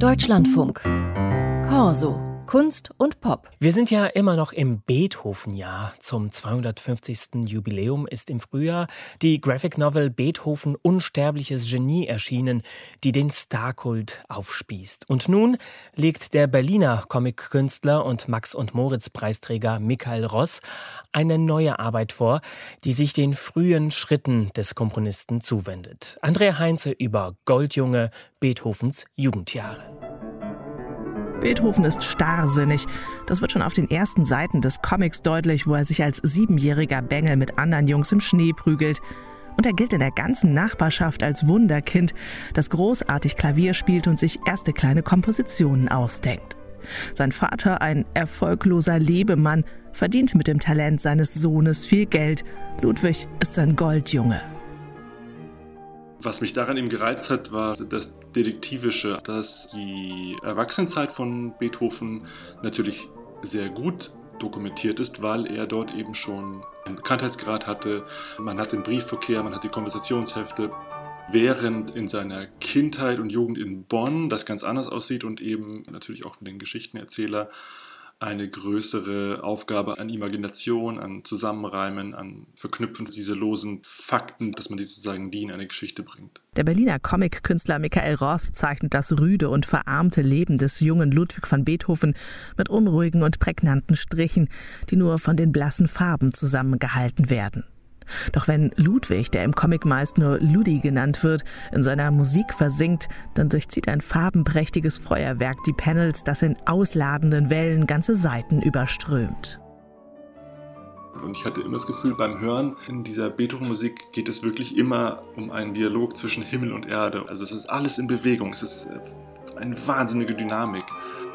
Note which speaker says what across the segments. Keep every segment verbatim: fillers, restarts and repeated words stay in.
Speaker 1: Deutschlandfunk. Corso. Kunst und Pop.
Speaker 2: Wir sind ja immer noch im Beethoven-Jahr. Zum zweihundertfünfzigsten Jubiläum ist im Frühjahr die Graphic Novel Beethoven Unsterbliches Genie erschienen, die den Starkult aufspießt. Und nun legt der Berliner Comic-Künstler und Max-und-Moritz-Preisträger Michael Ross eine neue Arbeit vor, die sich den frühen Schritten des Komponisten zuwendet. Andrea Heinze über Goldjunge, Beethovens Jugendjahre.
Speaker 3: Beethoven ist starrsinnig. Das wird schon auf den ersten Seiten des Comics deutlich, wo er sich als siebenjähriger Bengel mit anderen Jungs im Schnee prügelt. Und er gilt in der ganzen Nachbarschaft als Wunderkind, das großartig Klavier spielt und sich erste kleine Kompositionen ausdenkt. Sein Vater, ein erfolgloser Lebemann, verdient mit dem Talent seines Sohnes viel Geld. Ludwig ist sein Goldjunge.
Speaker 4: Was mich daran eben gereizt hat, war das Detektivische, dass die Erwachsenenzeit von Beethoven natürlich sehr gut dokumentiert ist, weil er dort eben schon einen Bekanntheitsgrad hatte. Man hat den Briefverkehr, man hat die Konversationshefte. Während in seiner Kindheit und Jugend in Bonn das ganz anders aussieht und eben natürlich auch für den Geschichtenerzähler eine größere Aufgabe an Imagination, an Zusammenreimen, an Verknüpfen dieser losen Fakten, dass man die sozusagen die in eine Geschichte bringt.
Speaker 3: Der Berliner Comic-Künstler Michael Ross zeichnet das rüde und verarmte Leben des jungen Ludwig van Beethoven mit unruhigen und prägnanten Strichen, die nur von den blassen Farben zusammengehalten werden. Doch wenn Ludwig, der im Comic meist nur Ludi genannt wird, in seiner Musik versinkt, dann durchzieht ein farbenprächtiges Feuerwerk die Panels, das in ausladenden Wellen ganze Seiten überströmt.
Speaker 4: Und ich hatte immer das Gefühl, beim Hören in dieser Beethoven-Musik geht es wirklich immer um einen Dialog zwischen Himmel und Erde. Also es ist alles in Bewegung, es ist eine wahnsinnige Dynamik.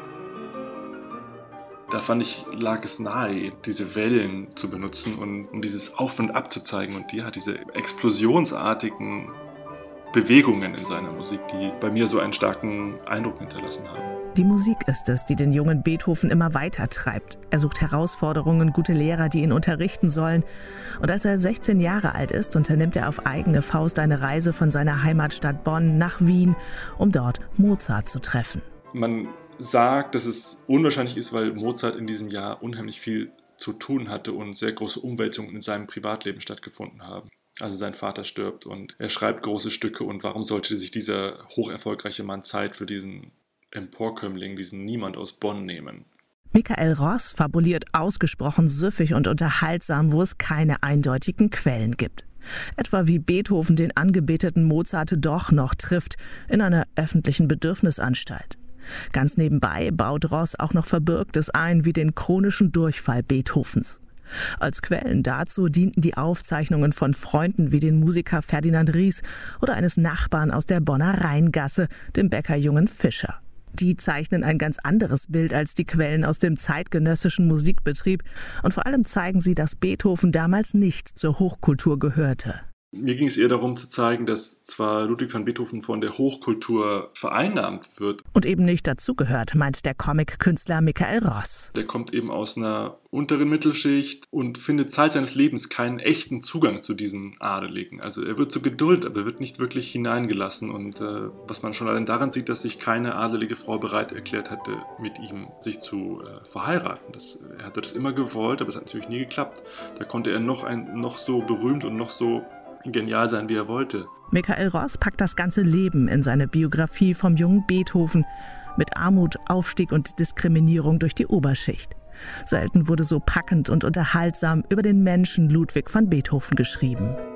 Speaker 4: Da fand ich, lag es nahe, diese Wellen zu benutzen und um dieses Auf und Ab zu zeigen und ja, diese explosionsartigen Bewegungen in seiner Musik, die bei mir so einen starken Eindruck hinterlassen haben.
Speaker 3: Die Musik ist es, die den jungen Beethoven immer weiter treibt. Er sucht Herausforderungen, gute Lehrer, die ihn unterrichten sollen. Und als er sechzehn Jahre alt ist, unternimmt er auf eigene Faust eine Reise von seiner Heimatstadt Bonn nach Wien, um dort Mozart zu treffen.
Speaker 4: Man sagt, dass es unwahrscheinlich ist, weil Mozart in diesem Jahr unheimlich viel zu tun hatte und sehr große Umwälzungen in seinem Privatleben stattgefunden haben. Also sein Vater stirbt und er schreibt große Stücke und warum sollte sich dieser hocherfolgreiche Mann Zeit für diesen Emporkömmling, diesen Niemand aus Bonn nehmen?
Speaker 3: Michael Ross fabuliert ausgesprochen süffig und unterhaltsam, wo es keine eindeutigen Quellen gibt. Etwa wie Beethoven den angebeteten Mozart doch noch trifft in einer öffentlichen Bedürfnisanstalt. Ganz nebenbei baut Ross auch noch Verbürgtes ein, wie den chronischen Durchfall Beethovens. Als Quellen dazu dienten die Aufzeichnungen von Freunden wie den Musiker Ferdinand Ries oder eines Nachbarn aus der Bonner Rheingasse, dem Bäckerjungen Fischer. Die zeichnen ein ganz anderes Bild als die Quellen aus dem zeitgenössischen Musikbetrieb und vor allem zeigen sie, dass Beethoven damals nicht zur Hochkultur gehörte.
Speaker 4: Mir ging es eher darum zu zeigen, dass zwar Ludwig van Beethoven von der Hochkultur vereinnahmt wird.
Speaker 3: Und eben nicht dazugehört, meint der Comic-Künstler Michael Ross.
Speaker 4: Der kommt eben aus einer unteren Mittelschicht und findet Zeit seines Lebens keinen echten Zugang zu diesen Adeligen. Also er wird zur Geduld, aber wird nicht wirklich hineingelassen. Und äh, was man schon allein daran sieht, dass sich keine adelige Frau bereit erklärt hatte, mit ihm sich zu äh, verheiraten. Das, er hatte das immer gewollt, aber es hat natürlich nie geklappt. Da konnte er noch, ein, noch so berühmt und noch so genial sein, wie er wollte.
Speaker 3: Michael Ross packt das ganze Leben in seine Biografie vom jungen Beethoven mit Armut, Aufstieg und Diskriminierung durch die Oberschicht. Selten wurde so packend und unterhaltsam über den Menschen Ludwig van Beethoven geschrieben.